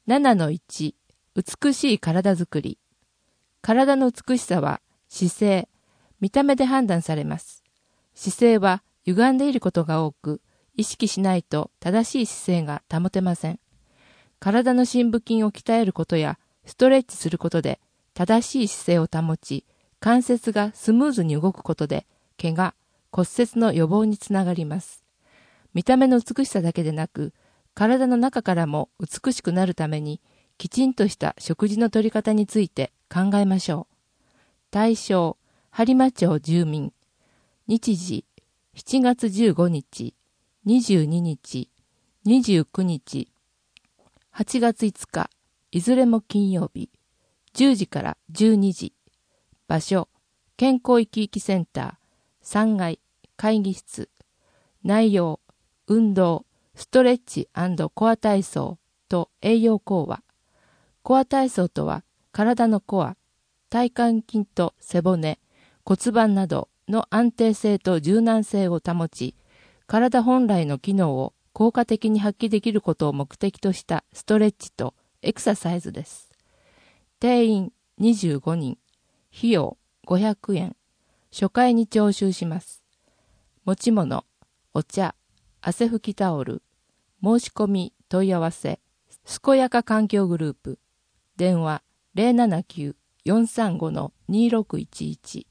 7-1 美しい体づくり。体の美しさは姿勢、見た目で判断されます。姿勢は歪んでいることが多く、意識しないと正しい姿勢が保てません。体の深部筋を鍛えることやストレッチすることで正しい姿勢を保ち、関節がスムーズに動くことで怪我、骨折の予防につながります。見た目の美しさだけでなく、体の中からも美しくなるために、きちんとした食事の取り方について考えましょう。対象、播磨町住民。日時、7月15日、22日、29日、8月5日、いずれも金曜日、10時から12時。場所、健康生き生きセンター、3階、会議室。内容、運動、ストレッチ&コア体操と栄養講話。コア体操とは、体のコア、体幹筋と背骨、骨盤などの安定性と柔軟性を保ち、体本来の機能を効果的に発揮できることを目的としたストレッチとエクササイズです。定員25人、費用500円、初回に徴収します。持ち物、お茶、汗拭きタオル、申し込み問い合わせ、健やか環境グループ、電話079-435-2611